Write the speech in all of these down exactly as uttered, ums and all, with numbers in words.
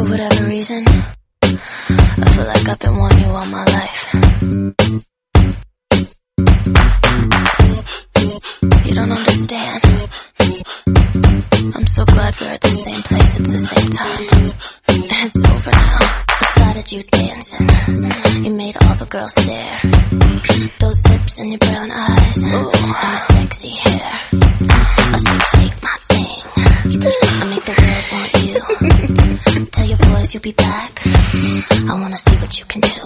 For whatever reason, I feel like I've been wanting you all my life. You don't understand. I'm so glad we're at the same place at the same time. It's over now. I spotted you dancing. You made all the girls stare. Those lips and your brown eyes, and your sexy hair. I'll shake, shake my thing. I make the world want you. Tell your boys you'll be back. I wanna see what you can do.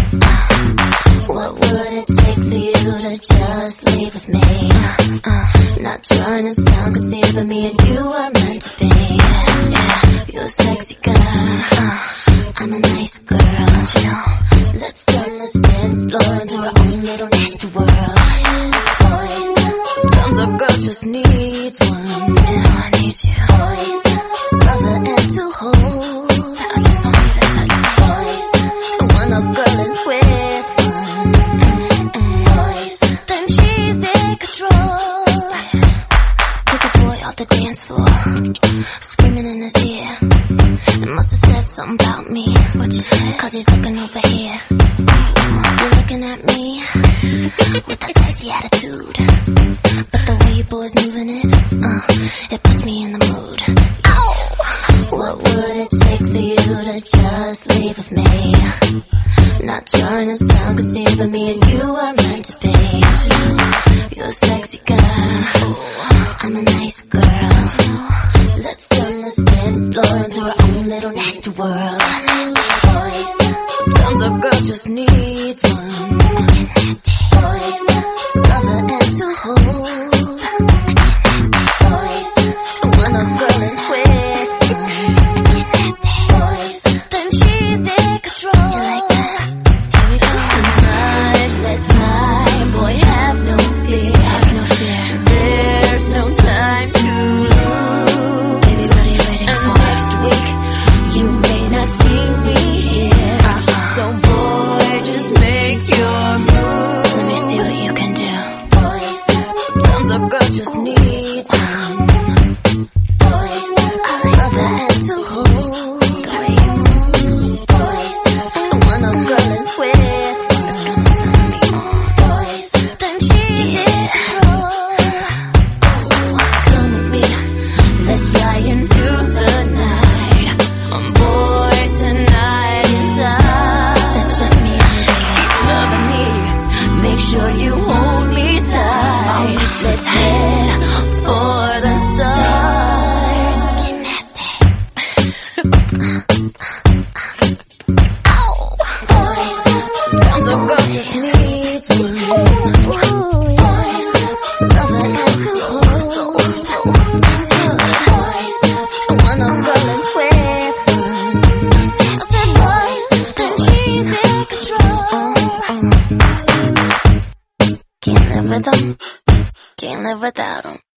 What would it take for you to just leave with me? Uh, not trying to sound conceited, but me and you are meant to be. Yeah, you're a sexy girl. Uh, I'm a nice girl, you know. Let's turn this dance floor into our own little nasty world. Boys, sometimes a girl just needs one, and I need you. Boys, to love her and to hold. I just want you to touch me. Boys, and when a girl is with one, mm-mm, boys, then she's in control. Take a boy off the dance floor, screaming in his ear. It must have said something about me. What you said? Cause he's looking over here. You're looking at me with that sexy attitude, but the way you boys moving it, uh, it puts me in the mood. Ow! What would it take for you to just leave with me? Not trying to sound conceited, but me and you are meant to be. You're a sexy girl. I'm a nice girl. Let's turn this dance floor into our own little nasty world. Boys, sometimes a girl just needs one. Boys, to love her and to hold. Boys, and when a girl is with one, boys, then she's in control. You like that? Here we go. Tonight, let's ride. Boy, have no fear. Have no fear. There's no time to lose. Baby, what are you waiting and for? Next week, you may not see me here. Uh-huh. So boy, just make your move. Let me see what you can do. Boys, sometimes a girl just needs one. Boys, to love her and to hold. The way you move. Boys, and when a girl is with one, boys, then she's in control. Come with me, let's fly into the night. Um, boy, tonight is ours. It's just me and you, baby. Keep loving me, make sure you hold me tight. Let's head for the stars. Get nasty. Ow! Boys, sometimes a girl just needs one. Boys, to love her and to hold. Boys, and when a girl is with one, I said boys, then she's in control. Can't live with them, can't live without them.